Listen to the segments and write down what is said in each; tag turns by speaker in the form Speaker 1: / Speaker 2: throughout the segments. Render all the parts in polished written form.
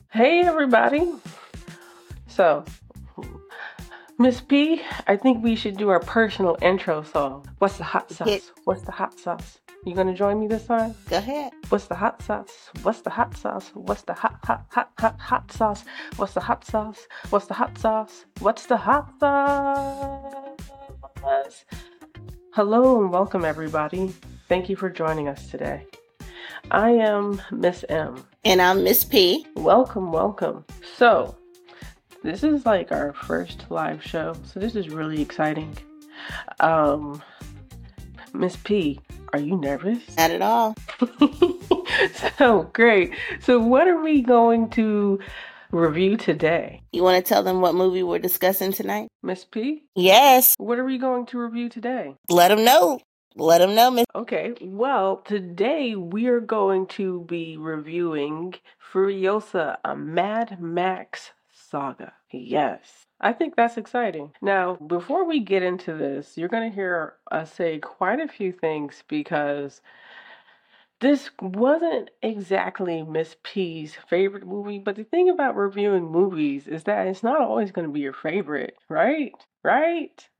Speaker 1: Hey everybody. So, Miss P, I think we should do our personal intro song. What's the hot
Speaker 2: Hit.
Speaker 1: sauce? What's the hot sauce? You gonna join me this time?
Speaker 2: Go ahead.
Speaker 1: What's the hot sauce? What's the hot sauce? What's the hot sauce? What's the hot sauce? What's the hot sauce? What's the hot sauce? Hello and welcome everybody. Thank you for joining us today. I am Miss M.
Speaker 2: And I'm Miss P.
Speaker 1: Welcome. So, this is like our first live show, so this is really exciting. Miss P, are you nervous?
Speaker 2: Not at all.
Speaker 1: So, great. So, what are we going to review today?
Speaker 2: You want to tell them what movie we're discussing tonight?
Speaker 1: Miss P?
Speaker 2: Yes.
Speaker 1: What are we going to review today?
Speaker 2: Let them know. Let them know, Miss.
Speaker 1: Okay, well, today we are going to be reviewing Furiosa, a Mad Max saga. Yes, I think that's exciting. Now, before we get into this, you're going to hear us say quite a few things because this wasn't exactly Miss P's favorite movie, but the thing about reviewing movies is that it's not always going to be your favorite, right? Right?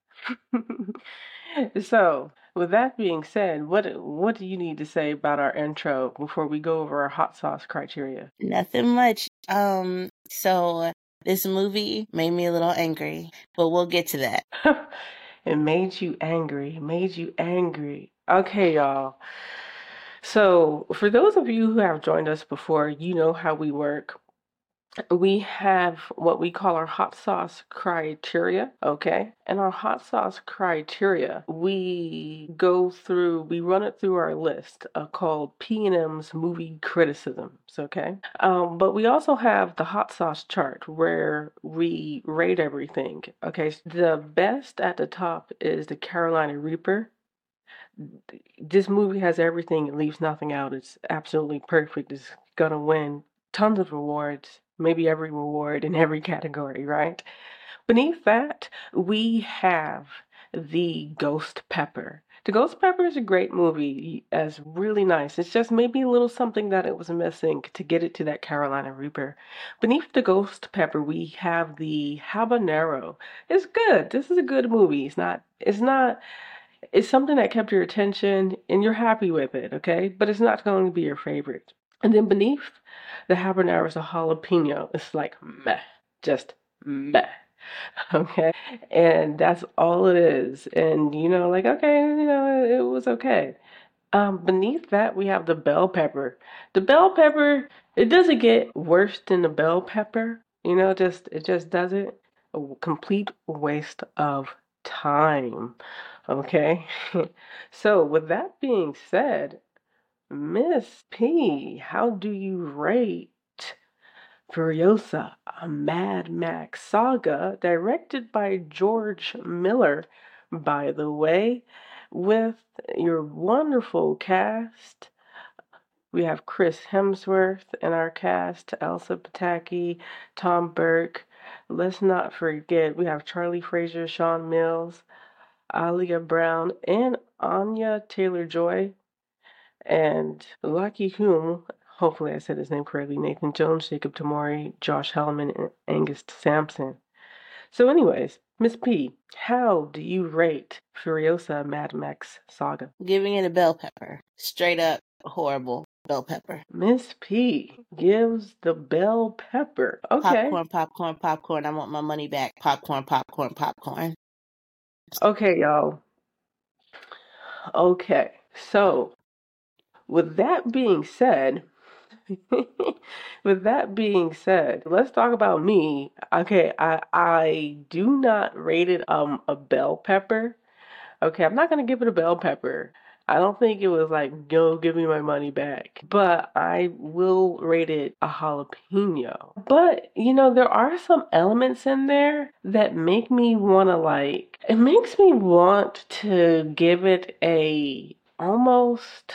Speaker 1: So, with that being said, what do you need to say about our intro before we go over our hot sauce criteria?
Speaker 2: Nothing much. So this movie made me a little angry, but we'll get to that.
Speaker 1: It made you angry. Okay, y'all. So, for those of you who have joined us before, you know how we work. We have what we call our hot sauce criteria, okay? And our hot sauce criteria, we run it through our list called P&M's movie criticisms, okay? But we also have the hot sauce chart where we rate everything, okay? The best at the top is the Carolina Reaper. This movie has everything, it leaves nothing out. It's absolutely perfect. It's gonna win tons of awards, maybe every reward in every category, right? Beneath that, we have the Ghost Pepper. The Ghost Pepper is a great movie, it's really nice. It's just maybe a little something that it was missing to get it to that Carolina Reaper. Beneath the Ghost Pepper, we have the Habanero. It's good. This is a good movie. It's something that kept your attention and you're happy with it, okay? But it's not going to be your favorite. And then beneath the habanero is a jalapeno. It's like meh, just meh, okay? And that's all it is. And like okay, it was okay. Beneath that we have the bell pepper. The bell pepper, it doesn't get worse than the bell pepper. It just doesn't. A complete waste of time. Okay. So, with that being said, Miss P, how do you rate Furiosa, a Mad Max saga directed by George Miller, by the way, with your wonderful cast? We have Chris Hemsworth in our cast, Elsa Pataki, Tom Burke. Let's not forget, we have Charlie Fraser, Sean Mills, Alia Brown, and Anya Taylor-Joy, and Lucky Hume. Hopefully I said his name correctly. Nathan Jones, Jacob Tamori, Josh Hellman, and Angus Sampson. So, anyways, Miss P, how do you rate Furiosa Mad Max Saga?
Speaker 2: Giving it a bell pepper. Straight up horrible bell pepper.
Speaker 1: Miss P gives the bell pepper. Okay.
Speaker 2: Popcorn. I want my money back. Popcorn.
Speaker 1: Okay, y'all. Okay. So, with that being said, let's talk about me. Okay, I do not rate it a bell pepper. Okay, I'm not gonna give it a bell pepper. I don't think it was like, yo, give me my money back. But I will rate it a jalapeno. But, there are some elements in there that make me it makes me want to give it a almost,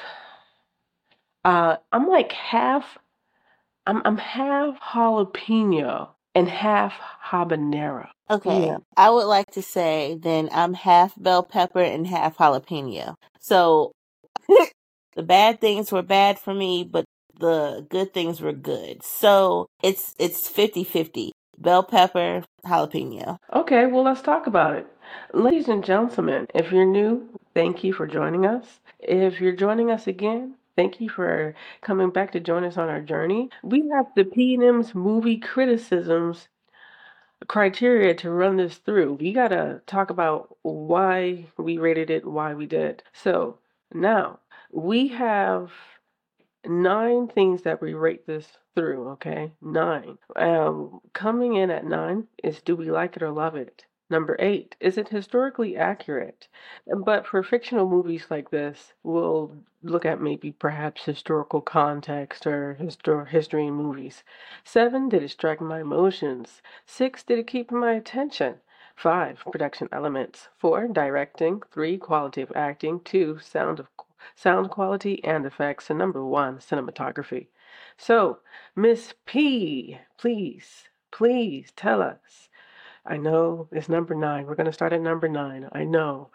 Speaker 1: I'm like I'm half jalapeno and half habanero.
Speaker 2: Okay.
Speaker 1: Yeah.
Speaker 2: I would like to say then I'm half bell pepper and half jalapeno. So the bad things were bad for me, but the good things were good. So it's 50-50. Bell pepper, jalapeno.
Speaker 1: Okay, well, let's talk about it. Ladies and gentlemen, if you're new, thank you for joining us. If you're joining us again, thank you for coming back to join us on our journey. We have the P&M's movie criticisms criteria to run this through. We gotta talk about why we rated it, why we did. So now we have 9 things that we rate this through, okay? 9. Coming in at 9 is do we like it or love it? Number 8, is it historically accurate? But for fictional movies like this, we'll look at maybe perhaps historical context or history in movies. 7, did it strike my emotions? 6, did it keep my attention? 5, production elements. 4, directing. 3, quality of acting. 2, sound quality and effects, and number 1, cinematography. So, Miss P, please tell us. I know it's number 9. We're gonna start at number 9. I know.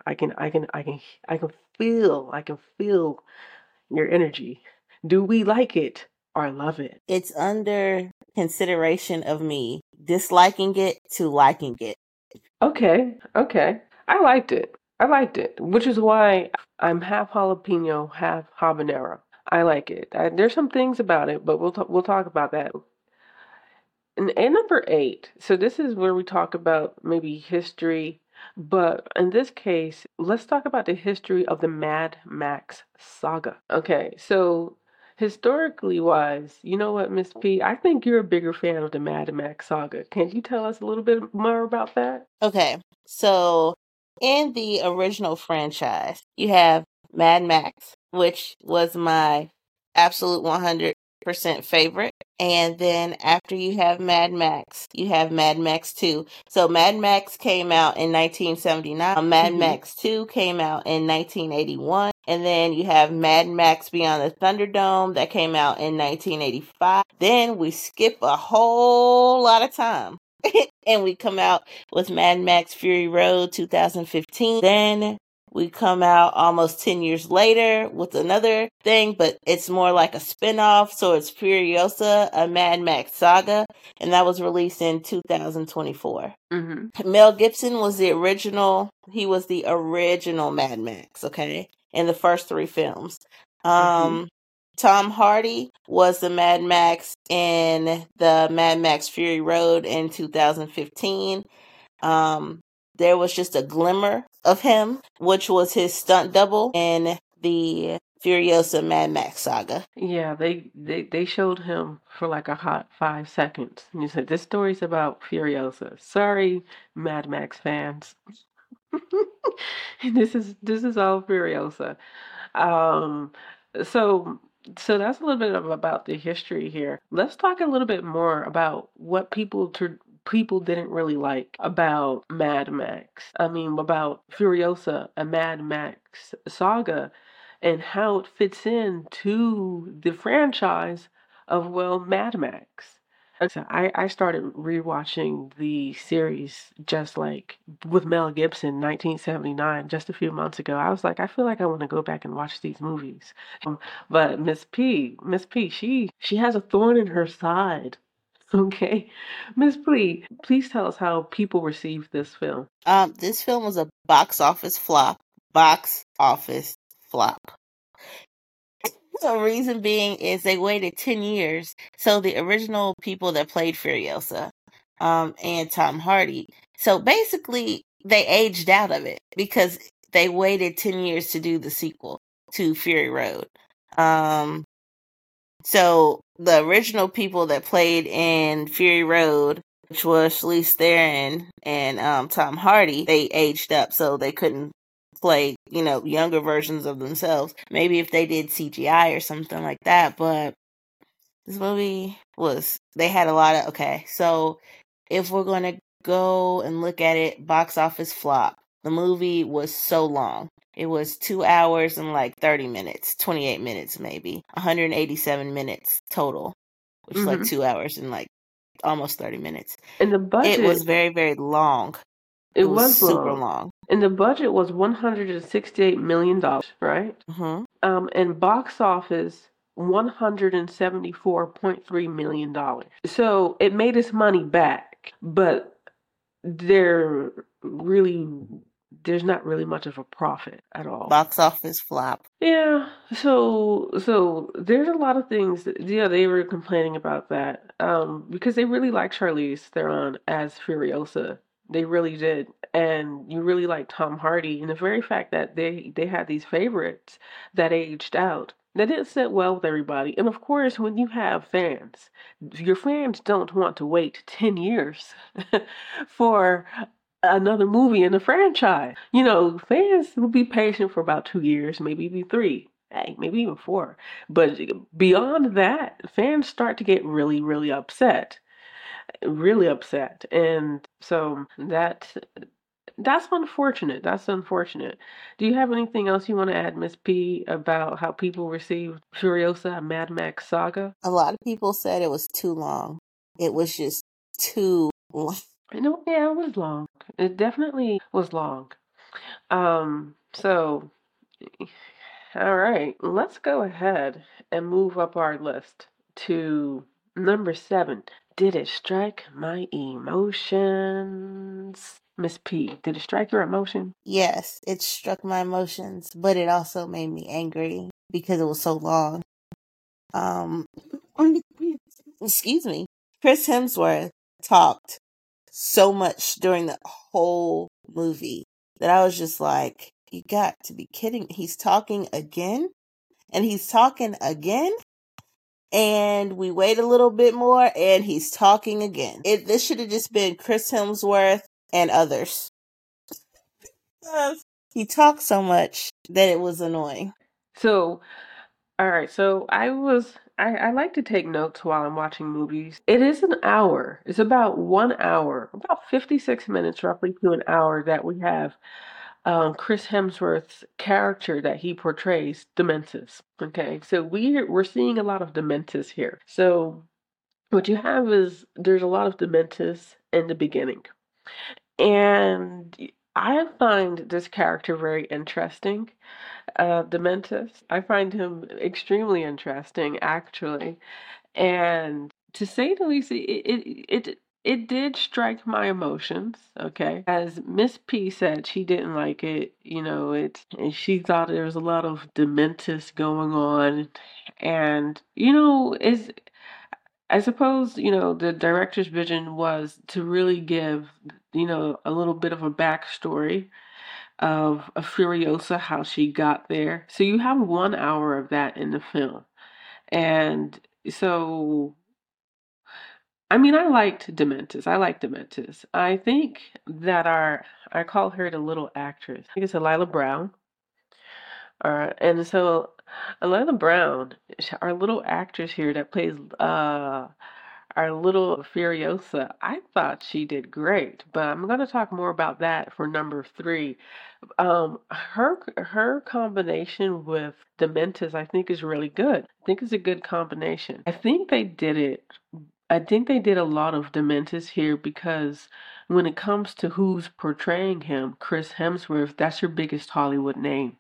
Speaker 1: I can feel your energy. Do we like it or love it?
Speaker 2: It's under consideration of me disliking it to liking it.
Speaker 1: Okay. I liked it, which is why I'm half jalapeno, half habanero. I like it. There's some things about it, but we'll talk about that. And number 8, so this is where we talk about maybe history, but in this case, let's talk about the history of the Mad Max saga. Okay, so historically wise, you know what, Miss P, I think you're a bigger fan of the Mad Max saga. Can you tell us a little bit more about that?
Speaker 2: Okay, so in the original franchise, you have Mad Max, which was my absolute 100% favorite. And then after you have Mad Max, you have Mad Max 2. So Mad Max came out in 1979. Mad Max 2 came out in 1981. And then you have Mad Max Beyond the Thunderdome that came out in 1985. Then we skip a whole lot of time. And we come out with Mad Max Fury Road 2015. Then we come out almost 10 years later with another thing, but it's more like a spin-off. So it's Furiosa, a Mad Max saga, and that was released in 2024. Mel Gibson was the original. He was the original Mad Max, okay, in the first 3 films. Tom Hardy was the Mad Max in the Mad Max Fury Road in 2015. There was just a glimmer of him, which was his stunt double in the Furiosa Mad Max saga.
Speaker 1: Yeah, they showed him for like a hot 5 seconds. And you said, this story's about Furiosa. Sorry, Mad Max fans. This is all Furiosa. Um, so so that's a little bit about the history here. Let's talk a little bit more about what people didn't really like about Mad Max. I mean, about Furiosa, a Mad Max saga, and how it fits into the franchise of, well, Mad Max. So I started rewatching the series just like with Mel Gibson, 1979, just a few months ago. I was like, I feel like I want to go back and watch these movies. But Miss P, she has a thorn in her side. Okay, Miss P, please tell us how people received this film.
Speaker 2: This film was a box office flop. Box office flop. The reason being is they waited 10 years. So the original people that played Furiosa, and Tom Hardy. So basically they aged out of it because they waited 10 years to do the sequel to Fury Road. So the original people that played in Fury Road, which was Charlize Theron and Tom Hardy, they aged up, so they couldn't play, younger versions of themselves. Maybe if they did CGI or something like that, but this movie they had a lot of, okay, so if we're going to go and look at it, box office flop. The movie was so long. It was 2 hours and like 30 minutes, 28 minutes maybe, 187 minutes total, which is like 2 hours and like almost 30 minutes.
Speaker 1: And the budget,
Speaker 2: it was very, very long.
Speaker 1: It was
Speaker 2: super long.
Speaker 1: And the budget was $168 million, right? And box office $174.3 million. So it made its money back, but there really there's not really much of a profit at all.
Speaker 2: Box office flop.
Speaker 1: Yeah, so there's a lot of things that, yeah, they were complaining about that. Because they really liked Charlize Theron as Furiosa. They really did. And you really like Tom Hardy, and the very fact that they had these favorites that aged out. That didn't sit well with everybody. And of course, when you have fans, your fans don't want to wait 10 years for another movie in the franchise. You know, fans will be patient for about 2 years, maybe even 3. Hey, maybe even 4. But beyond that, fans start to get really, really upset. Really upset. And so that's unfortunate. That's unfortunate. Do you have anything else you want to add, Miss P, about how people received Furiosa, a Mad Max saga?
Speaker 2: A lot of people said it was too long. It was just too long.
Speaker 1: I know, yeah, it was long. It definitely was long. So, all right, let's go ahead and move up our list to number 7. Did it strike my emotions? Miss P, did it strike your emotion?
Speaker 2: Yes, it struck my emotions, but it also made me angry because it was so long. Excuse me. Chris Hemsworth talked so much during the whole movie that I was just like, you got to be kidding. He's talking again and he's talking again. And we wait a little bit more and he's talking again. This should have just been Chris Hemsworth and others. He talked so much that it was annoying.
Speaker 1: So, all right, so I like to take notes while I'm watching movies. It is an hour. It's about 1 hour, about 56 minutes, roughly to an hour, that we have Chris Hemsworth's character that he portrays, Dementus. Okay, so we're seeing a lot of Dementus here. So what you have is there's a lot of Dementus in the beginning, and I find this character very interesting. Dementus. I find him extremely interesting, actually. And to say the least, it did strike my emotions, okay? As Miss P said, she didn't like it, and she thought there was a lot of Dementus going on. And, I suppose, the director's vision was to really give, a little bit of a backstory of Furiosa, how she got there. So you have 1 hour of that in the film. And so, I mean, I liked Dementus. I like Dementus. I think that I call her the little actress. I think it's Elila Brown. And so Elila Brown, our little actress here that plays our little Furiosa, I thought she did great, but I'm going to talk more about that for number 3. Her combination with Dementus, I think, is really good. I think it's a good combination. I think they did it. I think they did a lot of Dementus here because when it comes to who's portraying him, Chris Hemsworth, that's your biggest Hollywood name.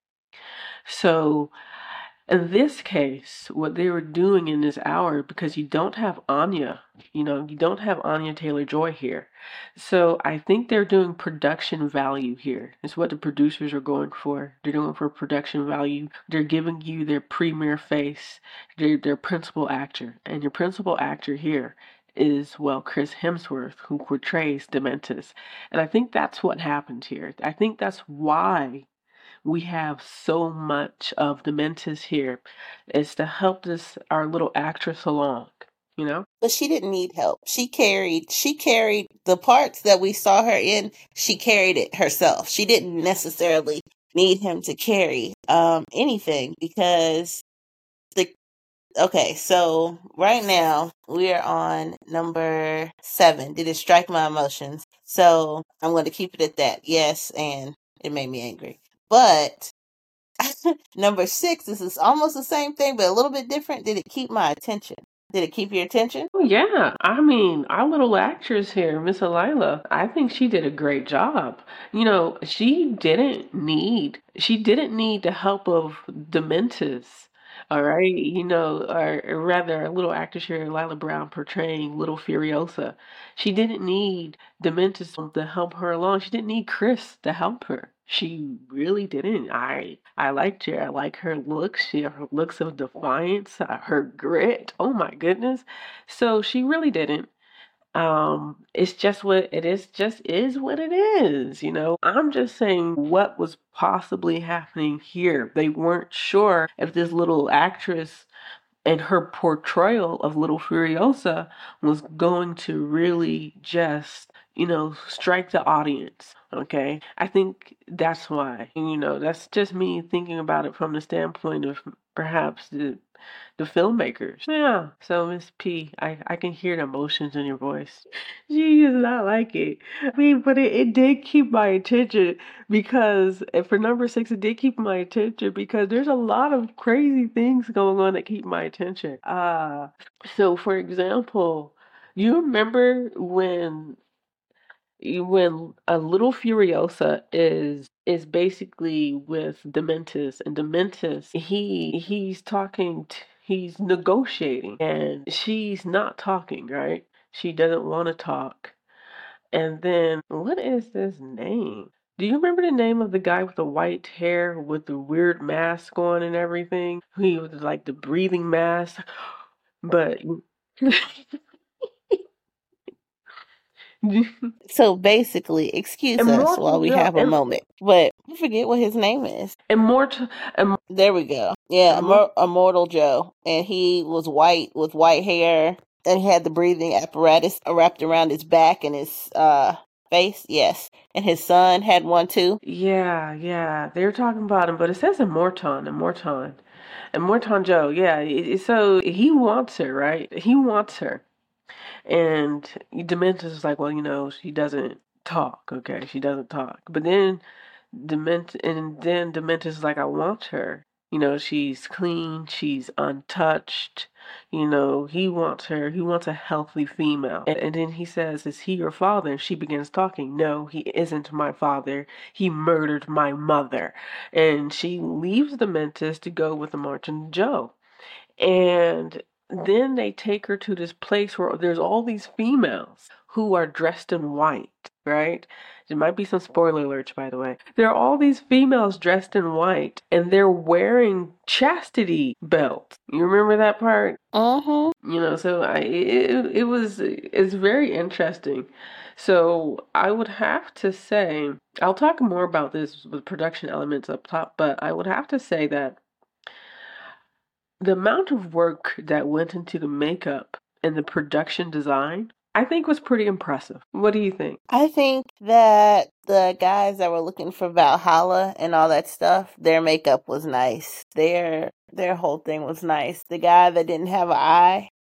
Speaker 1: So in this case, what they were doing in this hour, because you don't have Anya, you don't have Anya Taylor-Joy here. So I think they're doing production value here. It's what the producers are going for. They're going for production value. They're giving you their premier face, their principal actor. And your principal actor here is, well, Chris Hemsworth, who portrays Dementus. And I think that's what happened here. I think that's why we have so much of Dementus here, is to help our little actress along,
Speaker 2: But she didn't need help. She carried the parts that we saw her in. She carried it herself. She didn't necessarily need him to carry anything because okay, so right now we are on number 7. Did it strike my emotions? So I'm going to keep it at that. Yes, and it made me angry. But number 6, this is almost the same thing, but a little bit different. Did it keep my attention? Did it keep your attention?
Speaker 1: Oh, yeah. I mean, our little actress here, Miss Elila, I think she did a great job. She didn't need the help of Dementus All right, or rather, a little actress here, Lila Brown, portraying Little Furiosa. She didn't need Dementis to help her along. She didn't need Chris to help her. She really didn't. I liked her. I like her looks. Her looks of defiance, her grit. Oh my goodness. So she really didn't. It's just what it is, just is what it is. I'm just saying what was possibly happening here. They weren't sure if this little actress and her portrayal of Little Furiosa was going to really just, strike the audience. Okay. I think that's why. That's just me thinking about it from the standpoint of perhaps the filmmakers. Yeah. So Miss P, I can hear the emotions in your voice. She does not like it. I mean, but it did keep my attention because for number six, it did keep my attention because there's a lot of crazy things going on that keep my attention. So for example, you remember when a little Furiosa is basically with Dementis, and Dementis he's negotiating, and she's not talking, right? She doesn't want to talk. And then what is this name? Do you remember the name of the guy with the white hair with the weird mask on and everything? He was like the breathing mask, but
Speaker 2: So basically, excuse us while
Speaker 1: Immortal
Speaker 2: we
Speaker 1: Joe.
Speaker 2: have a moment. But I forget what his name is.
Speaker 1: Immortal.
Speaker 2: There we go. Yeah,
Speaker 1: Immortal.
Speaker 2: Immortal Joe. And he was white with white hair. And he had the breathing apparatus wrapped around his back and his face. Yes. And his son had one too.
Speaker 1: Yeah. They were talking about him, but it says Immortan Joe. Yeah. So he wants her, right? He wants her. And Dementus is like, well, she doesn't talk. Okay, she doesn't talk. But then Dementus is like, I want her. She's clean, she's untouched. He wants her. He wants a healthy female. And then he says, is he your father? And she begins talking. No, he isn't my father. He murdered my mother. And she leaves Dementus to go with the Martin Joe. And then they take her to this place where there's all these females who are dressed in white, right? There might be some spoiler alerts, by the way. There are all these females dressed in white, and they're wearing chastity belts. You remember that part? So it's very interesting. So I would have to say, I'll talk more about this with production elements up top, but I would have to say that the amount of work that went into the makeup and the production design, I think was pretty impressive. What do you think?
Speaker 2: I think that the guys that were looking for Valhalla and all that stuff, their makeup was nice. Their whole thing was nice. The guy that didn't have an eye,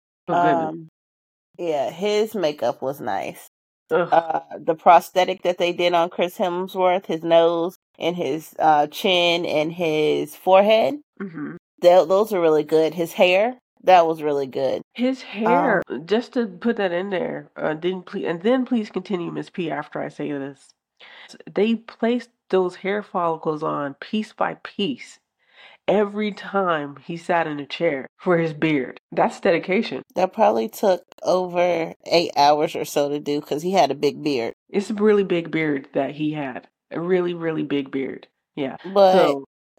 Speaker 2: yeah, his makeup was nice. The prosthetic that they did on Chris Hemsworth, his nose and his chin and his forehead, those are really good. His hair, that was really good.
Speaker 1: His hair, just to put that in there, then please continue, Miss P, after I say this. They placed those hair follicles on piece by piece every time he sat in a chair for his beard. That's dedication.
Speaker 2: That probably took over 8 hours or so to do because he had a big beard.
Speaker 1: It's a really big beard that he had. A really, really big beard. Yeah.
Speaker 2: But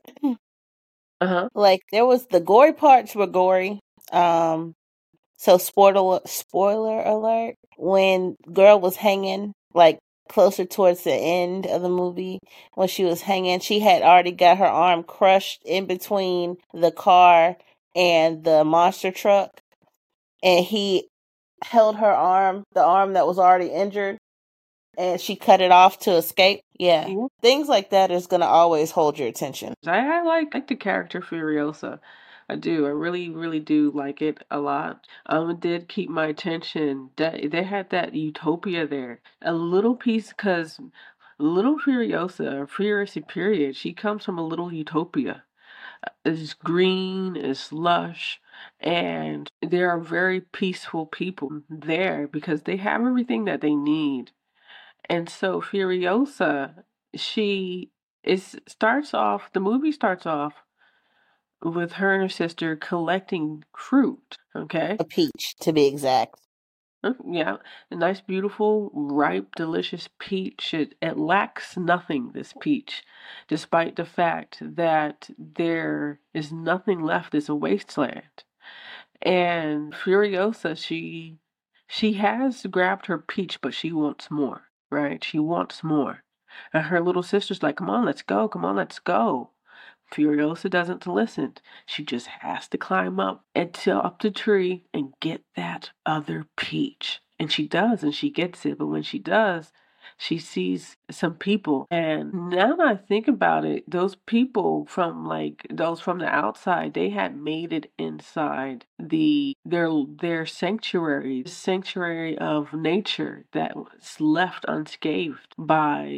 Speaker 2: like there was the gory parts were gory. So spoiler alert, when girl was hanging, like closer towards the end of the movie, when she was hanging, she had already got her arm crushed in between the car and the monster truck. And he held her arm, the arm that was already injured, and she cut it off to escape. Yeah. Things like that is going to always hold your attention.
Speaker 1: I like the character Furiosa. I do. I really, really do like it a lot. It did keep my attention. That they had that utopia there. A little piece, because Little Furiosa, Furiosa period, she comes from a little utopia. It's green, it's lush, and there are very peaceful people there because they have everything that they need. And so Furiosa, the movie starts off with her and her sister collecting fruit, okay?
Speaker 2: A peach, to be exact.
Speaker 1: Yeah, a nice, beautiful, ripe, delicious peach. It lacks nothing, this peach, despite the fact that there is nothing left. It's a wasteland. And Furiosa, she has grabbed her peach, but she wants more, right? She wants more. And her little sister's like, come on, let's go, come on, let's go. Furiosa doesn't listen. She just has to climb up the tree and get that other peach. And she does, and she gets it. But when she does, she sees some people. And now that I think about it, those people those from the outside, they had made it inside their sanctuary of nature that was left unscathed by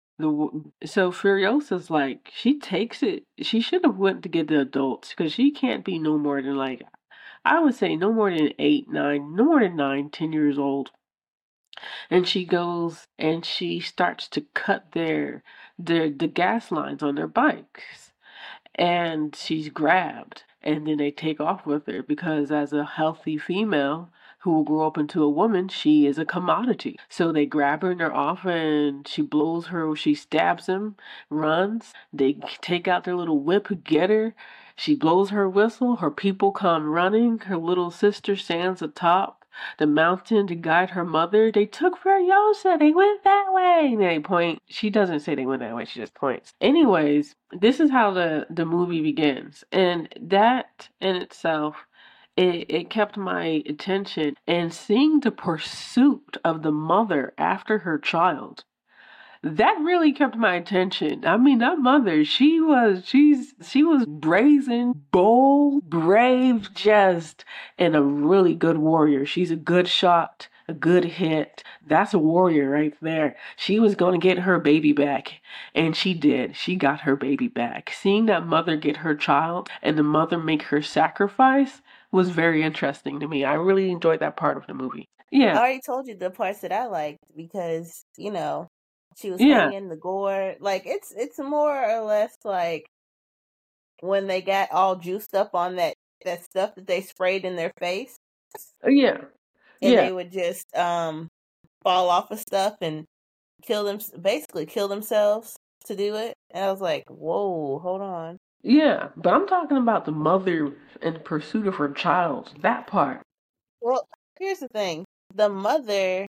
Speaker 1: so Furiosa's like she takes it. She should have went to get the adults because she can't be no more than like I would say no more than 8, 9, no more than 9, 10 years old. And she goes and she starts to cut the gas lines on their bikes, and she's grabbed, and then they take off with her because as a healthy female who will grow up into a woman, she is a commodity. So they grab her and they're off, and she stabs him, runs. They take out their little whip, get her. She blows her whistle. Her people come running. Her little sister stands atop the mountain to guide her mother. They took Furiosa. They went that way. And they point. She doesn't say they went that way. She just points. Anyways, this is how the movie begins, and that in itself, it kept my attention. And seeing the pursuit of the mother after her child, that really kept my attention. I mean, that mother, she was brazen, bold, brave, just, and a really good warrior. She's a good shot, a good hit. That's a warrior right there. She was going to get her baby back, and she did. She got her baby back. Seeing that mother get her child and the mother make her sacrifice was very interesting to me. I really enjoyed that part of the movie.
Speaker 2: I
Speaker 1: Yeah,
Speaker 2: already told you the parts that I liked because, she was
Speaker 1: yeah,
Speaker 2: hanging the gourd. Like it's more or less like when they got all juiced up on that stuff that they sprayed in their face
Speaker 1: yeah,
Speaker 2: and
Speaker 1: yeah.
Speaker 2: they would just fall off of stuff and basically kill themselves to do it. And I was like, whoa, hold on.
Speaker 1: Yeah, but I'm talking about the mother in pursuit of her child. That part.
Speaker 2: Well, here's the thing. The mother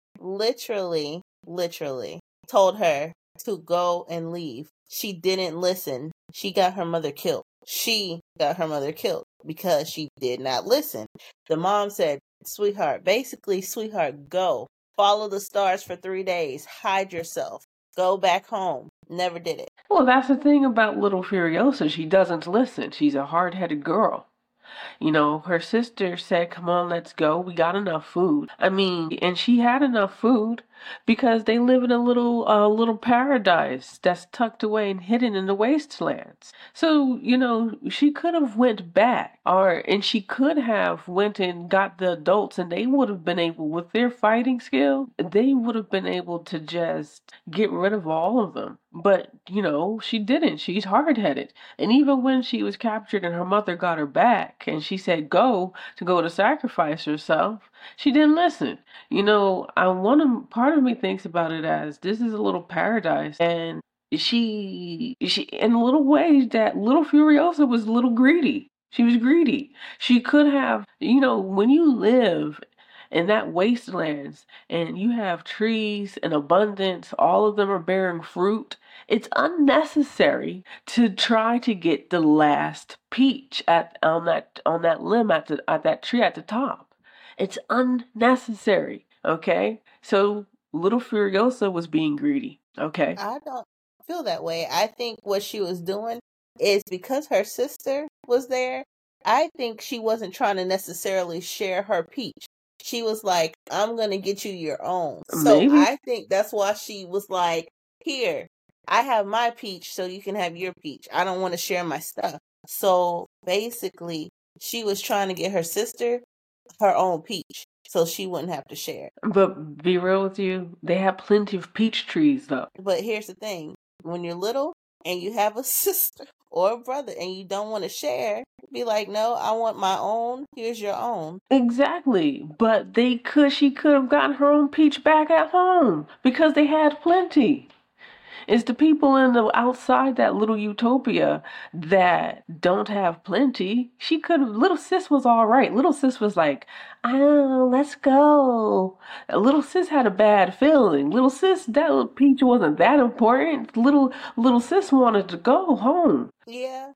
Speaker 2: literally told her to go and leave. She didn't listen. She got her mother killed. She got her mother killed because she did not listen. The mom said, sweetheart, go. Follow the stars for 3 days. Hide yourself. Go back home. Never did it.
Speaker 1: Well, that's the thing about little Furiosa. She doesn't listen. She's a hard-headed girl. You know, her sister said, come on, let's go. We got enough food. I mean, and she had enough food because they live in a little paradise that's tucked away and hidden in the wastelands. So, she could have went back and she could have went and got the adults, and they would have been able, with their fighting skill, they would have been able to just get rid of all of them. But, she didn't. She's hard-headed. And even when she was captured and her mother got her back and she said go to sacrifice herself, she didn't listen. Part of me thinks about it as this is a little paradise, and she in a little ways that little Furiosa was a little greedy. She was greedy. She could have, when you live in that wastelands and you have trees in abundance, all of them are bearing fruit, it's unnecessary to try to get the last peach on that limb at that tree at the top. It's unnecessary, okay? So little Furiosa was being greedy, okay?
Speaker 2: I don't feel that way. I think what she was doing is because her sister was there. I think she wasn't trying to necessarily share her peach. She was like, I'm going to get you your own. So
Speaker 1: Maybe.
Speaker 2: I think that's why she was like, here, I have my peach so you can have your peach. I don't want to share my stuff. So basically, she was trying to get her sister her own peach so she wouldn't have to share.
Speaker 1: But be real with you, they have plenty of peach trees though.
Speaker 2: But here's the thing. When you're little and you have a sister or a brother and you don't want to share, be like, no, I want my own. Here's your own.
Speaker 1: Exactly. But she could have gotten her own peach back at home because they had plenty. It's the people in the outside that little utopia that don't have plenty. She could have, little sis was all right. Little sis was like, oh, let's go. Little sis had a bad feeling. Little sis, that little peach wasn't that important. Little sis wanted to go home.
Speaker 2: Yeah.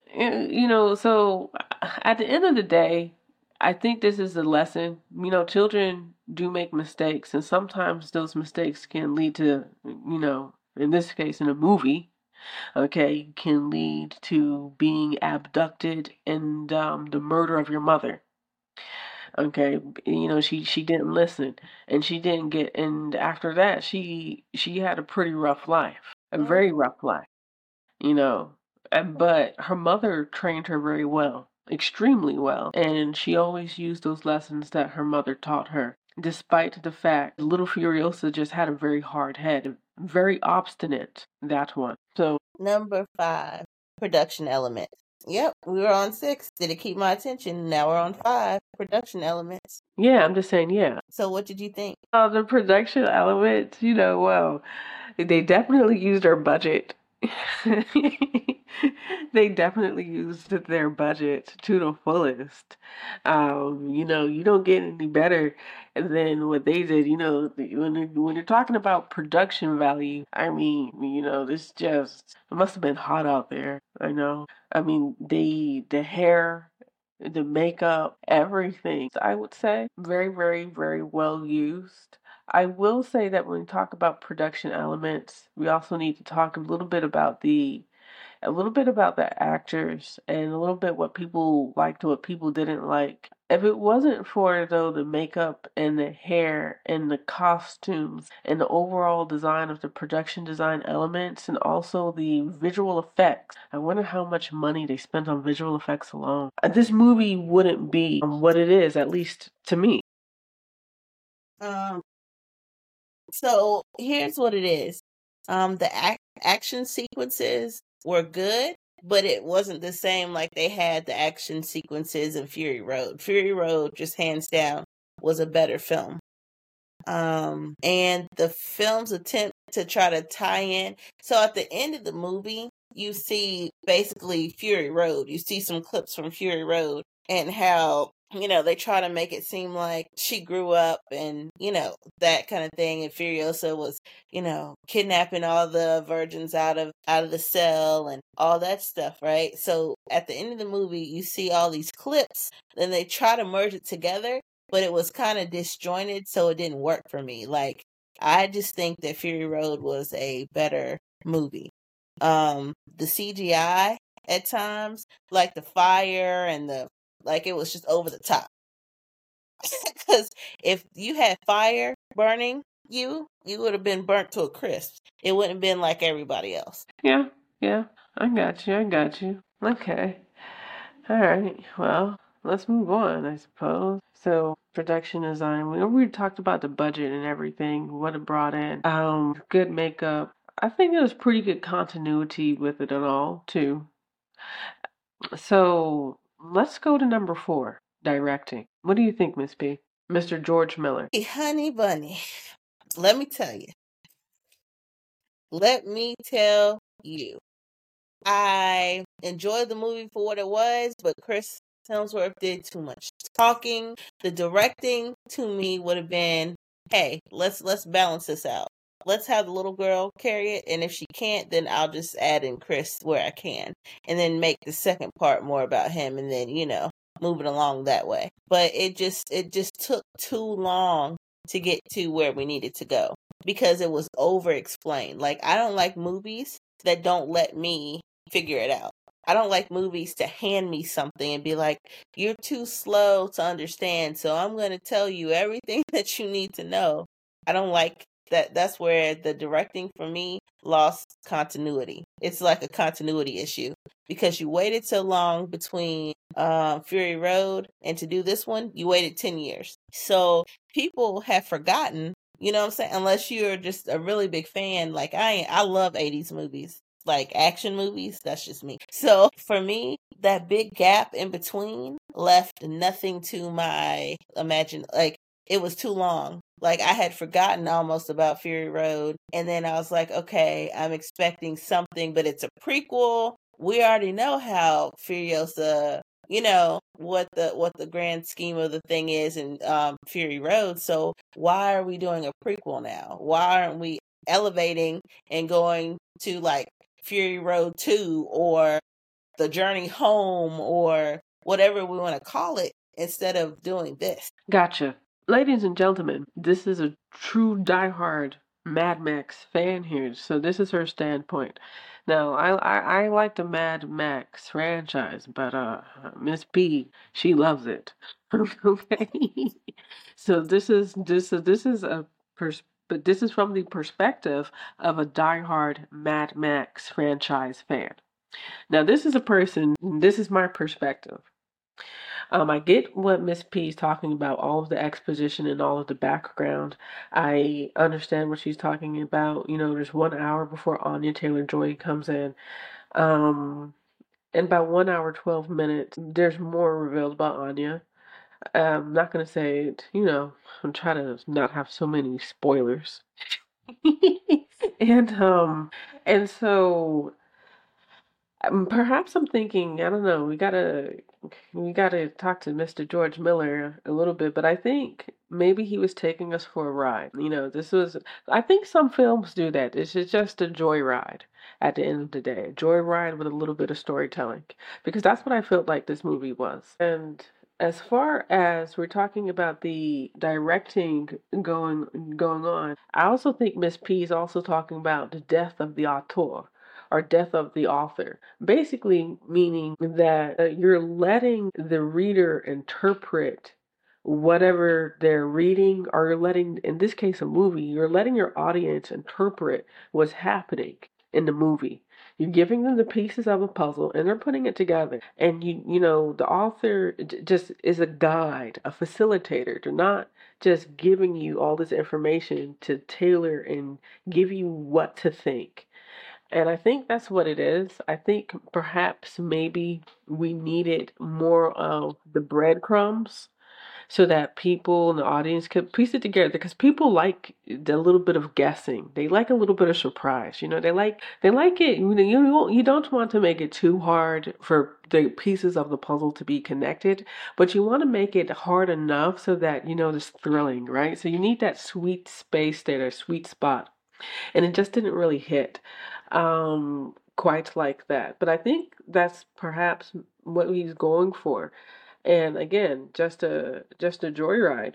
Speaker 1: So at the end of the day, I think this is a lesson. Children do make mistakes, and sometimes those mistakes can lead to, in this case, in a movie, okay, can lead to being abducted and the murder of your mother. Okay, she didn't listen, and she didn't get, and after that, she had a pretty rough life, a very rough life, you know. But her mother trained her very well, extremely well, and she always used those lessons that her mother taught her. Despite the fact little Furiosa just had a very hard head, very obstinate, that one. So
Speaker 2: Number 5, production elements. Yep, we were on 6. Did it keep my attention? Now we're on 5, production elements.
Speaker 1: yeah, I'm just saying, yeah.
Speaker 2: So what did you think?
Speaker 1: The production elements, well, they definitely used their budget. They definitely used their budget to the fullest. You don't get any better than what they did. When you're talking about production value, I mean, this just, it must have been hot out there. I know. I mean, the hair, the makeup, everything, I would say, very, very, very well used. I will say that when we talk about production elements, we also need to talk a little bit about the actors and a little bit what people liked and what people didn't like. If it wasn't for though the makeup and the hair and the costumes and the overall design of the production design elements and also the visual effects, I wonder how much money they spent on visual effects alone. This movie wouldn't be what it is, at least to me.
Speaker 2: So here's what it is. The action sequences were good, but it wasn't the same like they had the action sequences in Fury Road. Fury Road, just hands down, was a better film. And the film's attempt to try to tie in. So at the end of the movie, you see basically Fury Road. You see some clips from Fury Road and how, they try to make it seem like she grew up and, that kind of thing. And Furiosa was, kidnapping all the virgins out of the cell and all that stuff, right? So at the end of the movie, you see all these clips, then they try to merge it together, but it was kind of disjointed, so it didn't work for me. Like, I just think that Fury Road was a better movie. The CGI at times, like the fire and it was just over the top. Because if you had fire burning you would have been burnt to a crisp. It wouldn't have been like everybody else.
Speaker 1: Yeah, I got you. Okay. All right, well, let's move on, I suppose. So, production design, we talked about the budget and everything, what it brought in. Good makeup. I think there was pretty good continuity with it and all, too. So, let's go to number 4, directing. What do you think, Miss B? Mr. George Miller.
Speaker 2: Hey, honey bunny, let me tell you. I enjoyed the movie for what it was, but Chris Hemsworth did too much talking. The directing to me would have been, hey, let's balance this out. Let's have the little girl carry it, and if she can't, then I'll just add in Chris where I can, and then make the second part more about him, and then move it along that way. But it just took too long to get to where we needed to go because it was over explained. Like, I don't like movies that don't let me figure it out. I don't like movies to hand me something and be like, you're too slow to understand, so I'm going to tell you everything that you need to know. I don't like that. That's where the directing for me lost continuity. It's like a continuity issue because you waited so long between Fury Road and to do this one, you waited 10 years. So people have forgotten, you know what I'm saying? Unless you're just a really big fan, like I love 80s movies. like action movies. That's just me. So for me, that big gap in between left nothing to my imagine. Like it was too long. Like I had forgotten almost about Fury Road. And then I was like, okay, I'm expecting something, but it's a prequel. We already know how Furiosa, what the grand scheme of the thing is in Fury Road. So why are we doing a prequel now? Why aren't we elevating and going to like Fury Road 2 or The Journey Home or whatever we want to call it instead of doing this?
Speaker 1: Gotcha. Ladies and gentlemen, this is a true diehard Mad Max fan here, so this is her standpoint. Now, I like the Mad Max franchise, but Miss P, she loves it. Okay, so this is but this is from the perspective of a diehard Mad Max franchise fan. Now, this is my perspective. I get what Miss P is talking about, all of the exposition and all of the background. I understand what she's talking about. There's 1 hour before Anya Taylor-Joy comes in. And by 1 hour, 12 minutes, there's more revealed about Anya. I'm not gonna say it, I'm trying to not have so many spoilers. And and so perhaps I'm thinking, I don't know, we gotta talk to Mr. George Miller a little bit, but I think maybe he was taking us for a ride. I think some films do that. It's just a joyride at the end of the day. A joyride with a little bit of storytelling. Because that's what I felt like this movie was. And as far as we're talking about the directing going on, I also think Miss P is also talking about the death of the auteur or death of the author. Basically, meaning that you're letting the reader interpret whatever they're reading, or you're letting, in this case, a movie, you're letting your audience interpret what's happening in the movie. You're giving them the pieces of a puzzle and they're putting it together. And the author just is a guide, a facilitator. They're not just giving you all this information to tailor and give you what to think. And I think that's what it is. I think perhaps maybe we needed more of the breadcrumbs so that people in the audience could piece it together, because people like the little bit of guessing. They like a little bit of surprise. They like it. You don't want to make it too hard for the pieces of the puzzle to be connected, but you want to make it hard enough so that there's thrilling, right? So you need that sweet space there, that sweet spot, and it just didn't really hit quite like that. But I think that's perhaps what he's going for. And again, just a joyride.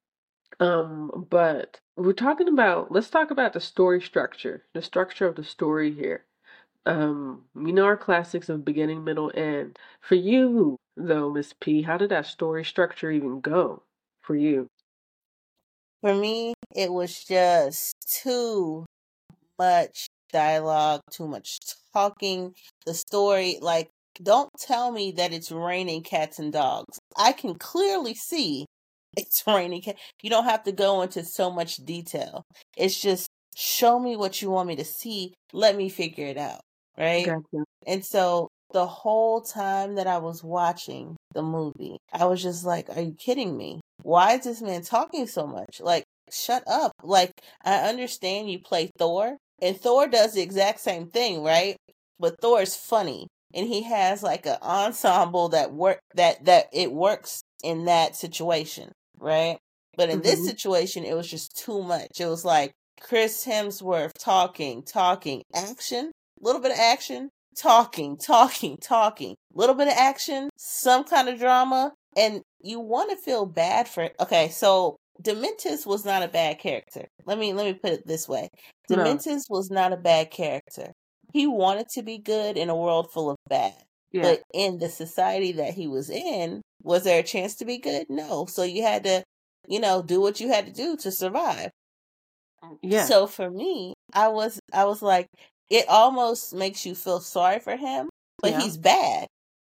Speaker 1: But let's talk about the story structure, the structure of the story here. Our classics of beginning, middle, end. For you, though, Miss P, how did that story structure even go for you?
Speaker 2: For me, it was just too much dialogue, too much talking. The story, like, don't tell me that it's raining cats and dogs. I can clearly see it's raining cats. You don't have to go into so much detail. It's just show me what you want me to see. Let me figure it out. Right?
Speaker 1: Gotcha.
Speaker 2: And so the whole time that I was watching the movie, I was just like, are you kidding me? Why is this man talking so much? Like, shut up. Like, I understand you play Thor, and Thor does the exact same thing, right? But Thor is funny, and he has like an ensemble that it works in that situation, right? But in this
Speaker 1: Mm-hmm.
Speaker 2: situation, it was just too much. It was like Chris Hemsworth talking, action, a little bit of action, talking, little bit of action, some kind of drama, and you want to feel bad for it. Okay, so Dementis was not a bad character. Let me put it this way.
Speaker 1: No.
Speaker 2: Dementis was not a bad character. He wanted to be good in a world full of bad.
Speaker 1: Yeah.
Speaker 2: But in the society that he was in, was there a chance to be good? No. So you had to, do what you had to do to survive.
Speaker 1: Yeah.
Speaker 2: So for me, I was like, it almost makes you feel sorry for him, but
Speaker 1: Yeah.
Speaker 2: he's bad.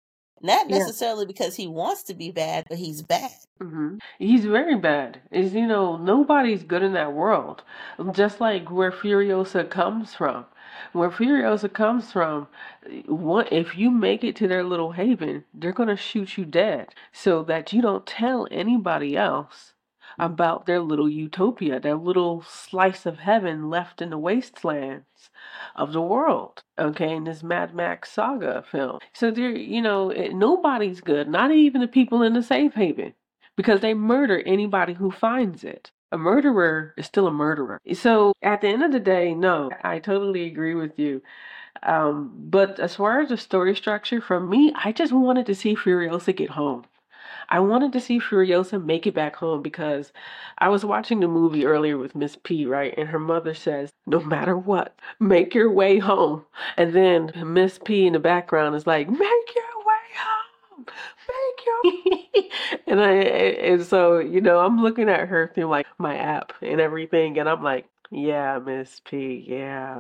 Speaker 2: Not
Speaker 1: Yeah.
Speaker 2: necessarily because he wants to be bad, but he's bad.
Speaker 1: He's very bad. Is nobody's good in that world. Just like where Furiosa comes from. Where Furiosa comes from, if you make it to their little haven, they're gonna shoot you dead so that you don't tell anybody else about their little utopia, their little slice of heaven left in the wastelands of the world. Okay, in this Mad Max saga film. So nobody's good, not even the people in the safe haven, because they murder anybody who finds it. A murderer is still a murderer. So at the end of the day, no, I totally agree with you. But as far as the story structure, for me, I just wanted to see Furiosa get home. I wanted to see Furiosa make it back home because I was watching the movie earlier with Miss P, right? And her mother says, no matter what, make your way home. And then Miss P in the background is like, make your way home. Make your and so, I'm looking at her through like my app and everything, and I'm like, yeah, Miss P, yeah.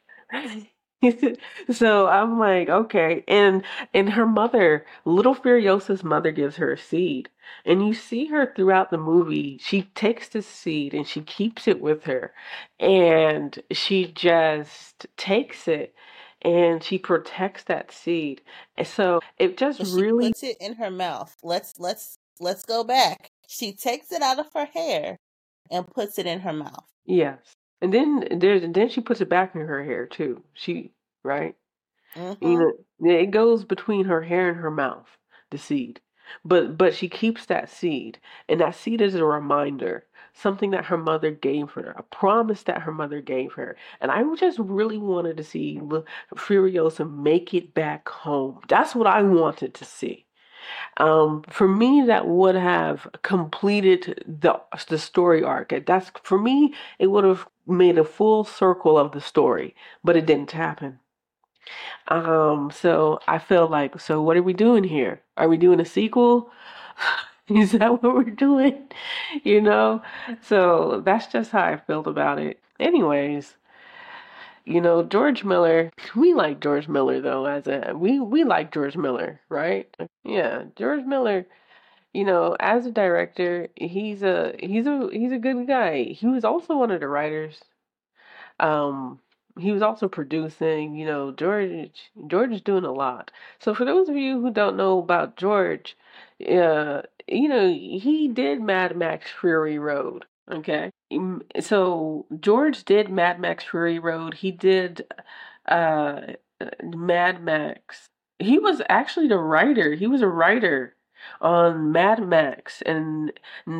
Speaker 1: So I'm like, okay. And her mother, little Furiosa's mother gives her a seed. And you see her throughout the movie. She takes this seed and she keeps it with her. And she just takes it and she protects that seed. And so it just
Speaker 2: But she
Speaker 1: really,
Speaker 2: puts it in her mouth. Let's go back. She takes it out of her hair and puts it in her mouth.
Speaker 1: yes. And then she puts it back in her hair too. Right?
Speaker 2: Mm-hmm.
Speaker 1: It goes between her hair and her mouth, the seed. But she keeps that seed, and that seed is a reminder, something that her mother gave her, a promise that her mother gave her. And I just really wanted to see Furiosa make it back home. That's what I wanted to see. For me, that would have completed the story arc. That's for me, it would have made a full circle of the story, but it didn't happen. So I feel like, so what are we doing here? Are we doing a sequel? Is that what we're doing? You know? So that's just how I felt about it. Anyways, George Miller, we like George Miller though, we like George Miller, right? Yeah, George Miller, as a director, he's a good guy. He was also one of the writers. Um, he was also producing, George is doing a lot. So for those of you who don't know about George, he did Mad Max Fury Road. Okay. So George did Mad Max Fury Road. He did uh Mad Max. He was actually the writer. He was a writer on Mad Max in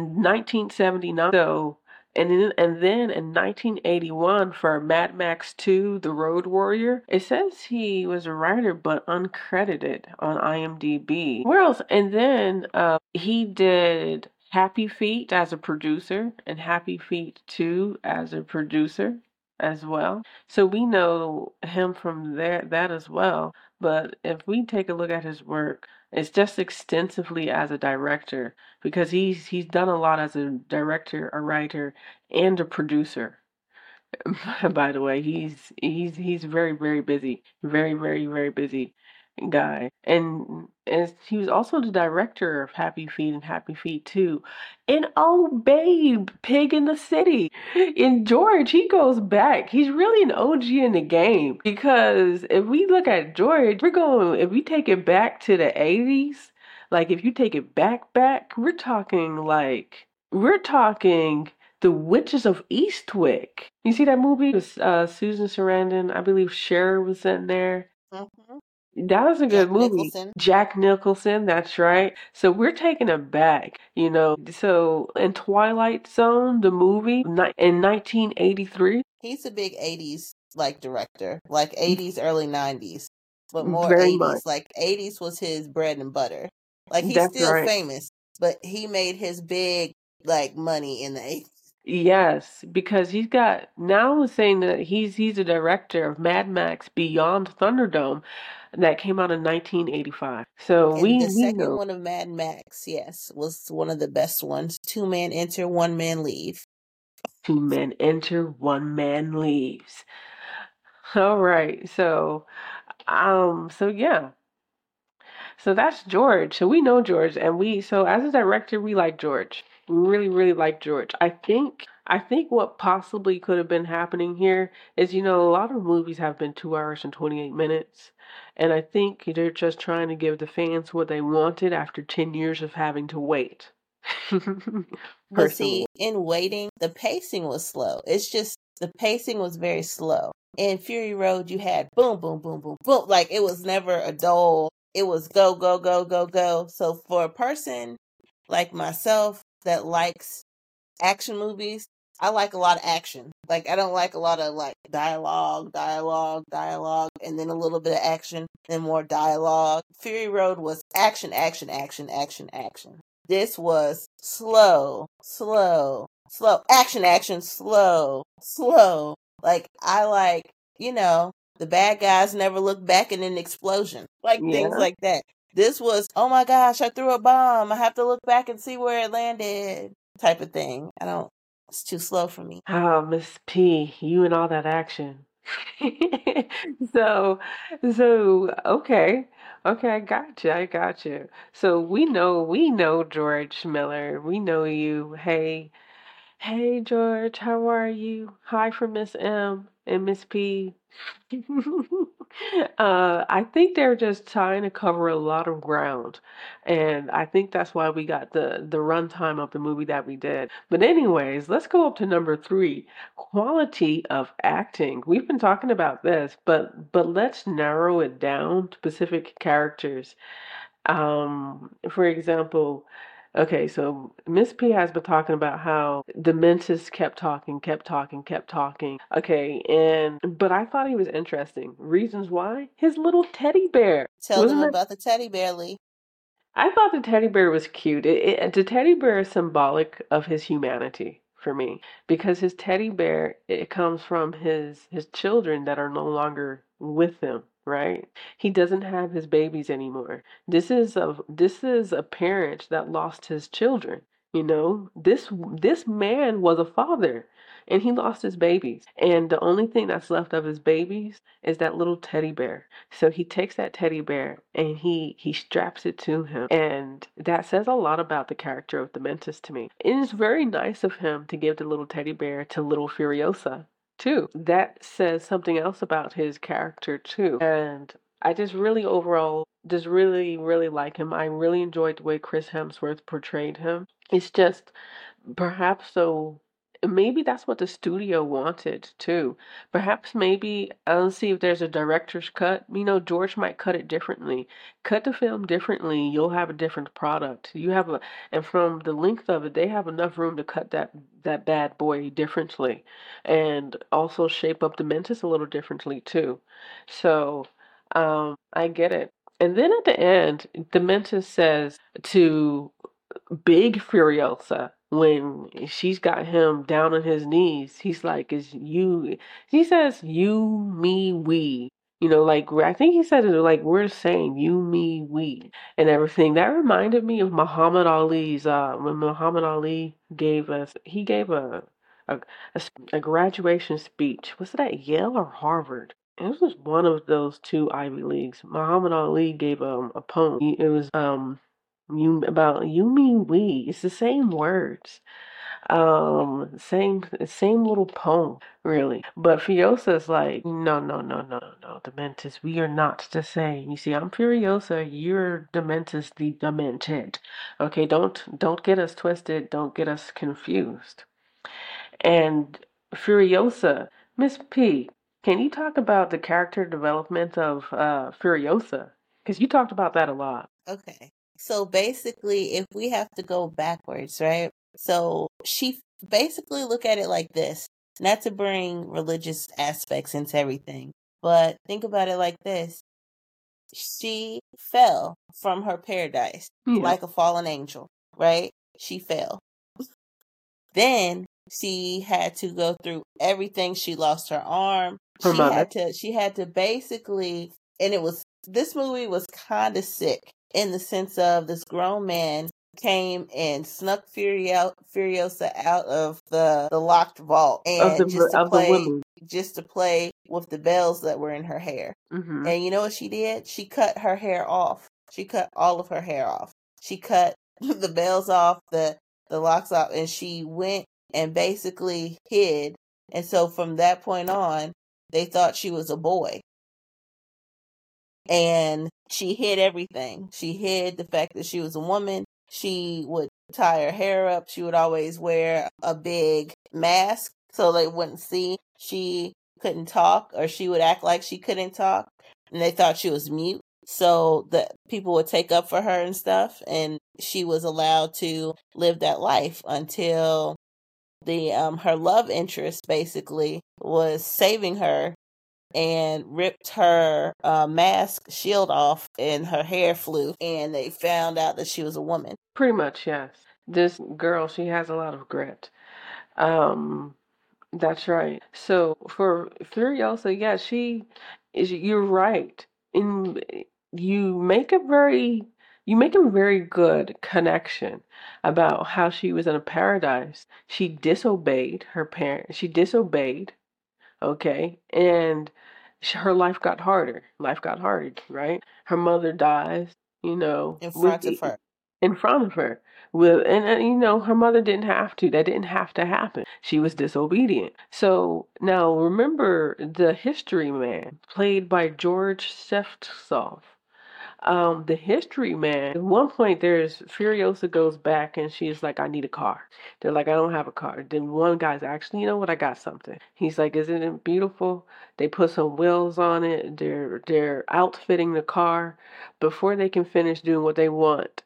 Speaker 1: 1979. So and then in 1981 for Mad Max 2, The Road Warrior, it says he was a writer but uncredited on IMDb. Where else? And then he did Happy Feet as a producer and Happy Feet 2 as a producer as well. So we know him from that as well. But if we take a look at his work, it's just extensively as a director because he's done a lot as a director, a writer, and a producer. By the way, he's very very busy, very very very busy guy, and as he was also the director of Happy Feet and Happy Feet 2, and oh babe, Pig in the City. In George, he goes back. He's really an OG in the game because if we look at George, if we take it back to the 80s, like if you take it back, we're talking the Witches of Eastwick. You see that movie with Susan Sarandon? I believe Cher was in there.
Speaker 2: Mm-hmm.
Speaker 1: That was a good
Speaker 2: Jack
Speaker 1: movie.
Speaker 2: Nicholson.
Speaker 1: Jack Nicholson, that's right. So we're taking it back. So in Twilight Zone, the movie in 1983,
Speaker 2: He's a big 80s director, like 80s, early 90s, but more
Speaker 1: very much.
Speaker 2: 80s. Like 80s was his bread and butter. Like he's
Speaker 1: That's
Speaker 2: still
Speaker 1: right.
Speaker 2: famous, but he made his big money in the 80s.
Speaker 1: Yes, because now saying that he's a director of Mad Max Beyond Thunderdome that came out in 1985. So
Speaker 2: And
Speaker 1: we
Speaker 2: the
Speaker 1: we
Speaker 2: second
Speaker 1: know
Speaker 2: one of Mad Max, yes, was one of the best ones. 2 man enter, 1 man leave.
Speaker 1: 2 men enter, 1 man leaves. All right. So yeah. So that's George. So we know George, and so as a director, we like George. We really, really like George. I think what possibly could have been happening here is, a lot of movies have been 2 hours and 28 minutes. And I think they're just trying to give the fans what they wanted after 10 years of having to wait.
Speaker 2: But
Speaker 1: Personally.
Speaker 2: see, in waiting, the pacing was slow. It's just the pacing was very slow. In Fury Road, you had boom, boom, boom, boom, boom. Like it was never a dull. It was go, go, go, go, go. So for a person like myself that likes action movies, I like a lot of action. Like I don't like a lot of like dialogue, dialogue, dialogue, and then a little bit of action, then more dialogue. Fury Road was action, action, action, action, action. This was slow, slow, slow. Action, action, slow, slow. Like I like, the bad guys never look back in an explosion. Like things
Speaker 1: Yeah.
Speaker 2: like that. This was, oh my gosh, I threw a bomb. I have to look back and see where it landed type of thing. It's too slow for me.
Speaker 1: Oh, Miss P, you and all that action. So, okay. Okay, I got you. I got you. So we know George Miller. We know you. Hey, George, how are you? Hi from Miss M and Miss P. I think they're just trying to cover a lot of ground, and I think that's why we got the runtime of the movie that we did. But anyways, let's go up to number three, quality of acting. We've been talking about this, but let's narrow it down to specific characters. For example, okay, so Miss P has been talking about how the Mentis kept talking, kept talking, kept talking. Okay, but I thought he was interesting. Reasons why? His little teddy bear.
Speaker 2: Tell them
Speaker 1: Wasn't it?
Speaker 2: about the teddy bear, Lee.
Speaker 1: I thought the teddy bear was cute. The teddy bear is symbolic of his humanity for me because his teddy bear, it comes from his children that are no longer with him, right? He doesn't have his babies anymore. This is a parent that lost his children. This man was a father and he lost his babies. And the only thing that's left of his babies is that little teddy bear. So he takes that teddy bear and he straps it to him. And that says a lot about the character of the Mentis to me. It is very nice of him to give the little teddy bear to little Furiosa too. That says something else about his character too. And I just really overall just really, really like him. I really enjoyed the way Chris Hemsworth portrayed him. It's just perhaps so maybe that's what the studio wanted too. Perhaps maybe I'll see if there's a director's cut. George might cut it differently. Cut the film differently, you'll have a different product. And from the length of it, they have enough room to cut that bad boy differently and also shape up the Mentis a little differently too. So, I get it. And then at the end, the Mentis says to big Furiosa when she's got him down on his knees. He's like, "Is you?" He says, "You, me, we." Like I think he said it like we're saying "you, me, we" and everything. That reminded me of Muhammad Ali's when Muhammad Ali gave a, a graduation speech. Was it at Yale or Harvard? It was one of those two Ivy Leagues. Muhammad Ali gave a poem. It was you mean we. It's the same words. Same little poem, really. But Furiosa's like, no, no, no, no, no, no. Dementus, we are not the same. You see, I'm Furiosa, you're Dementus the Demented. Okay, don't get us twisted, don't get us confused. And Furiosa, Miss P, can you talk about the character development of Furiosa? Because you talked about that a lot.
Speaker 2: Okay. So basically, if we have to go backwards, right? So she basically look at it like this, not to bring religious aspects into everything, but think about it like this. She fell from her paradise
Speaker 1: Yeah.
Speaker 2: like a fallen angel, right? She fell. Then she had to go through everything. She lost her arm.
Speaker 1: Her mother.
Speaker 2: She had to basically, and this movie was kind of sick in the sense of this grown man came and snuck Furiosa out of the locked vault
Speaker 1: Of
Speaker 2: and
Speaker 1: the women.
Speaker 2: just to play with the bells that were in her hair.
Speaker 1: Hmm.
Speaker 2: And you know what she did? She cut her hair off She cut all of her hair off. She cut the bells off, the locks off, and she went and basically hid. And so from that point on, they thought she was a boy. And she hid everything. She hid the fact that she was a woman. She would tie her hair up. She would always wear a big mask so they wouldn't see she couldn't talk, or she would act like she couldn't talk. And they thought she was mute. So the people would take up for her and stuff. And she was allowed to live that life until the her love interest basically was saving her and ripped her mask shield off, and her hair flew, and they found out that she was a woman.
Speaker 1: Pretty much, yes. This girl, she has a lot of grit. Um, that's right. So for Furiosa, yeah, she is. You're right. In you make a very you make a very good connection about how she was in a paradise. She disobeyed her parents. She disobeyed, okay, and her life got harder. Life got harder, right? Her mother dies,
Speaker 2: In front of her.
Speaker 1: in front of her. And her mother didn't have to. That didn't have to happen. She was disobedient. So now remember the History Man, played by George Seftsov. The History Man, at one point there's Furiosa goes back and she's like, I need a car. They're like, I don't have a car. Then one guy's actually, you know what, I got something. He's like, isn't it beautiful? They put some wheels on it. They're outfitting the car before they can finish doing what they want.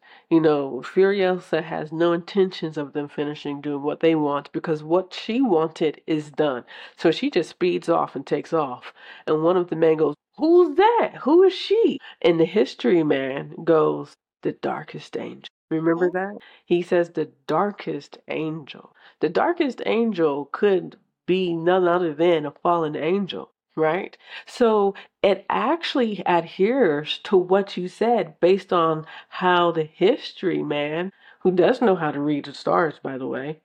Speaker 1: Furiosa has no intentions of them finishing doing what they want, because what she wanted is done. So she just speeds off and takes off. And one of the men goes, who's that? Who is she? And the History Man goes, the darkest angel. Remember that? He says the darkest angel. The darkest angel could be none other than a fallen angel, right? So it actually adheres to what you said based on how the History Man, who does know how to read the stars, by the way,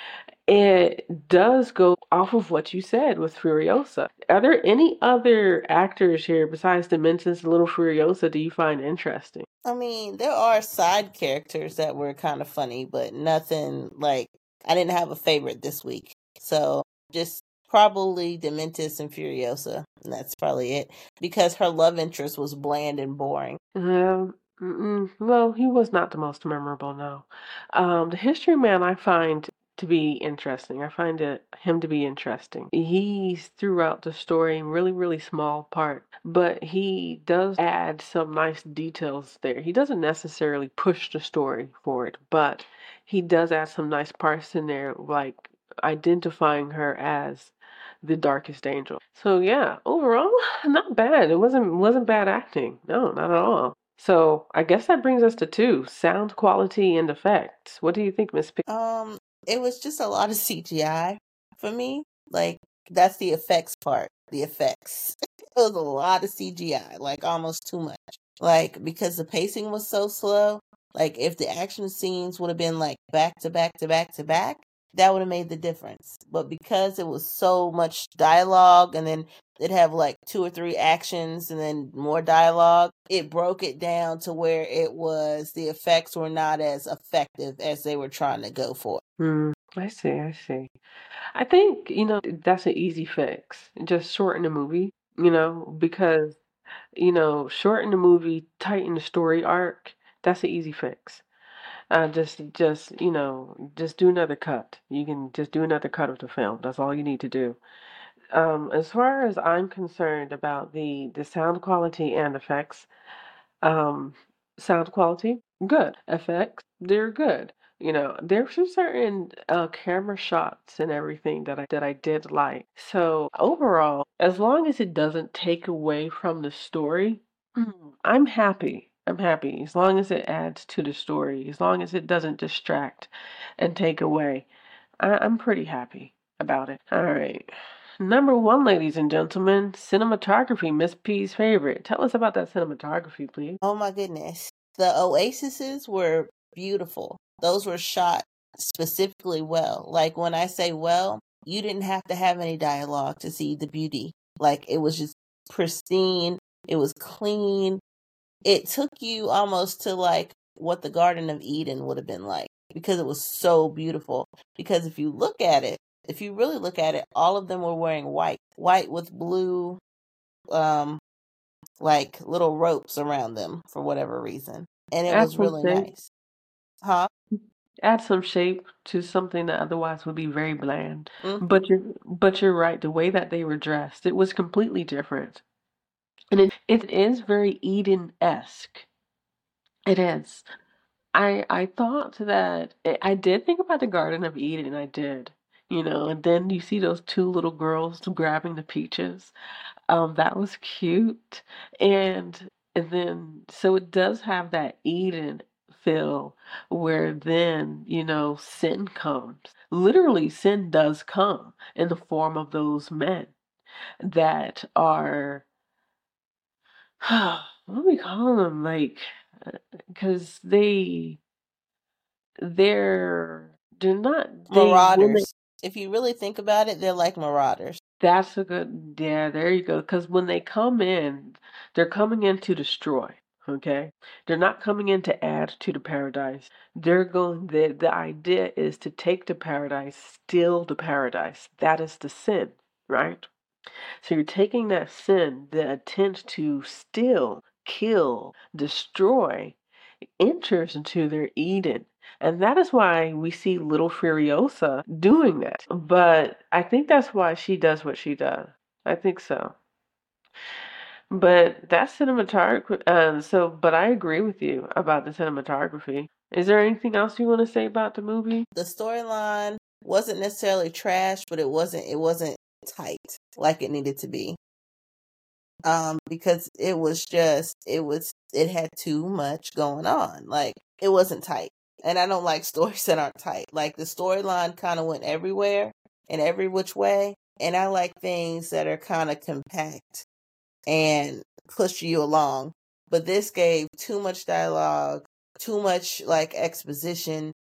Speaker 1: it does go off of what you said with Furiosa. Are there any other actors here besides Dimension's Little Furiosa do you find interesting?
Speaker 2: I mean, there are side characters that were kind of funny, but nothing like, I didn't have a favorite this week. So just probably Dementis and Furiosa. And that's probably it. Because her love interest was bland and boring.
Speaker 1: Well, he was not the most memorable, no. The History Man I find to be interesting. I find him to be interesting. He's throughout the story in really, really small part, but he does add some nice details there. He doesn't necessarily push the story forward, but he does add some nice parts in there, like identifying her as the darkest angel. So yeah, overall, not bad. It wasn't bad acting. No, not at all. So I guess that brings us to two: sound quality and effects. What do you think, Miss P?
Speaker 2: It was just a lot of CGI for me. Like, that's the effects part. The effects. It was a lot of CGI, like almost too much. Like, because the pacing was so slow, like if the action scenes would have been like back to back to back to back, that would have made the difference. But because it was so much dialogue, and then it'd have like two or three actions and then more dialogue, it broke it down to where the effects were not as effective as they were trying to go for.
Speaker 1: I see, I see. I think, that's an easy fix. Just shorten the movie, because, shorten the movie, tighten the story arc. That's an easy fix. Just do another cut. You can just do another cut of the film. That's all you need to do. As far as I'm concerned about the sound quality and effects, um, sound quality, good. Effects, they're good. There's just certain camera shots and everything that I did like. So overall, as long as it doesn't take away from the story, I'm happy. I'm happy as long as it adds to the story, as long as it doesn't distract and take away. I'm pretty happy about it. All right. Number one, ladies and gentlemen, cinematography, Miss P's favorite. Tell us about that cinematography, please.
Speaker 2: Oh my goodness. The oases were beautiful. Those were shot specifically well. Like, when I say well, you didn't have to have any dialogue to see the beauty. Like, it was just pristine. It was clean. it took you almost to like what the Garden of Eden would have been like because it was so beautiful. Because if you look at it, if you really look at it, all of them were wearing white with blue, like little ropes around them for whatever reason. And it
Speaker 1: Add
Speaker 2: was
Speaker 1: some
Speaker 2: really
Speaker 1: shape.
Speaker 2: nice. Huh?
Speaker 1: Add some shape to something that otherwise would be very bland.
Speaker 2: Mm-hmm.
Speaker 1: But you're right. The way that they were dressed, it was completely different, and it is very Eden-esque. It is. I thought that I did think about the Garden of Eden. I did. And then you see those two little girls grabbing the peaches. That was cute. And then so it does have that Eden feel where then, sin comes. Literally, sin does come in the form of those men that are what do we call them? Like, because they're not they when they
Speaker 2: Marauders. If you really think about it, they're like marauders.
Speaker 1: that's a good, yeah, there you go. Because when they come in, they're coming in to destroy. Okay, they're not coming in to add to the paradise. The idea is to take the paradise, steal the paradise. That is the sin, right? So you're taking that sin, the intent to steal, kill, destroy, enters into their Eden. And that is why we see little Furiosa doing that. But I think that's why she does what she does. I think so. But that's cinematography. But I agree with you about the cinematography. Is there anything else you want to say about the movie?
Speaker 2: The storyline wasn't necessarily trash, but it wasn't tight like it needed to be. Because it had too much going on. Like it wasn't tight. And I don't like stories that aren't tight. Like the storyline kind of went everywhere in every which way. And I like things that are kind of compact and push you along. But this gave too much dialogue, too much like exposition.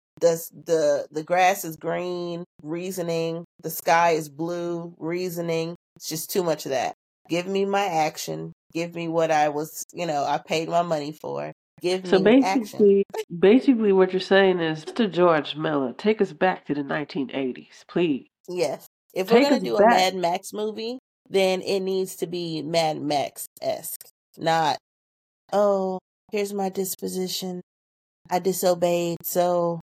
Speaker 2: The grass is green, reasoning. The sky is blue, reasoning. It's just too much of that. Give me my action. Give me what I paid my money for. Give
Speaker 1: So
Speaker 2: me action.
Speaker 1: basically what you're saying is, Mr. George Miller, take us back to the 1980s, please.
Speaker 2: Yes. If we're
Speaker 1: Take
Speaker 2: going
Speaker 1: us
Speaker 2: to do a
Speaker 1: back.
Speaker 2: Mad Max movie, then it needs to be Mad Max-esque. Not, oh, here's my disposition. I disobeyed, so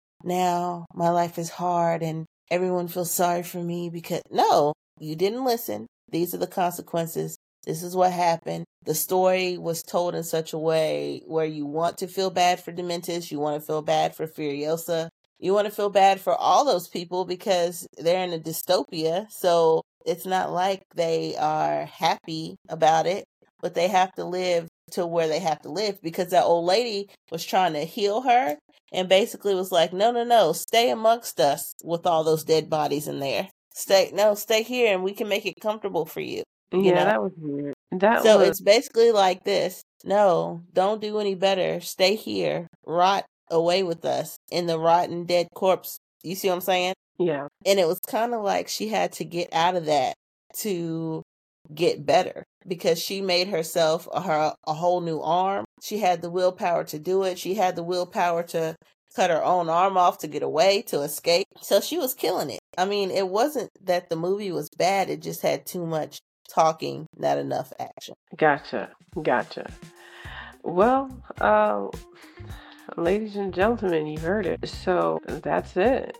Speaker 2: now my life is hard and everyone feels sorry for me because no, you didn't listen. These are the consequences. This is what happened. The story was told in such a way where you want to feel bad for Dementis, you want to feel bad for Furiosa, you want to feel bad for all those people because they're in a dystopia. So it's not like they are happy about it, but they have to live to where they have to live because that old lady was trying to heal her and basically was like, no, no, no, stay amongst us with all those dead bodies in there. Stay here and we can make it comfortable for you, you
Speaker 1: Yeah,
Speaker 2: know?
Speaker 1: that was weird. That
Speaker 2: So
Speaker 1: was
Speaker 2: it's basically like this. No, don't do any better. Stay here. Rot away with us in the rotten dead corpse. You see what I'm saying?
Speaker 1: yeah.
Speaker 2: And it was kind of like she had to get out of that to get better because she made herself a whole new arm. She had the willpower to do it. She had the willpower to cut her own arm off to get away, to escape. So she was killing it. I mean, it wasn't that the movie was bad. It just had too much talking, not enough action.
Speaker 1: Gotcha. Gotcha. Well, ladies and gentlemen, you heard it. So that's it.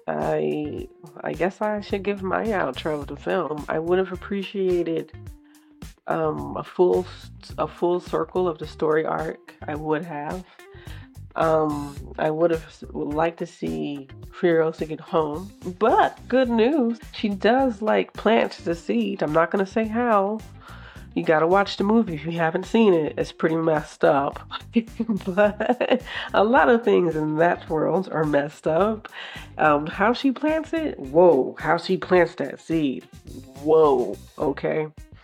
Speaker 1: I guess I should give my outro of the film. I would have appreciated a full circle of the story arc. I would have. I would have liked to see Furiosa get home, but good news, she does like plant the seed. I'm not gonna say how. You gotta watch the movie if you haven't seen it. It's pretty messed up. But a lot of things in that world are messed up. How she plants it? Whoa. How she plants that seed? Whoa. Okay.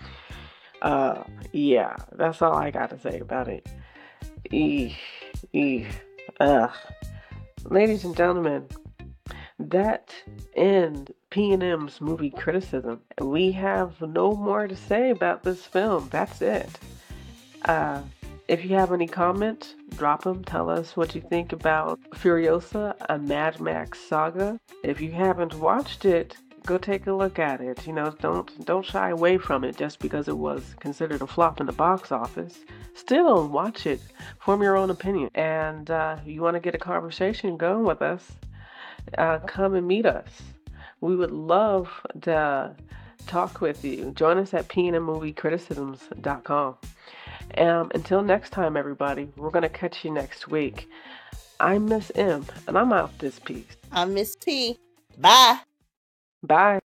Speaker 1: Yeah. That's all I gotta say about it. Eesh. Eesh. Ugh. Ladies and gentlemen, that ends P&M's movie criticism. We have no more to say about this film. That's it. If you have any comments, drop them. Tell us what you think about Furiosa, a Mad Max saga. If you haven't watched it, go take a look at it. Don't shy away from it just because it was considered a flop in the box office. Still, watch it. Form your own opinion. And you want to get a conversation going with us, come and meet us. We would love to talk with you. Join us at pnmmoviecriticisms.com. Until next time, everybody, we're going to catch you next week. I'm Miss M, and I'm out this piece.
Speaker 2: I'm Miss P. Bye.
Speaker 1: Bye.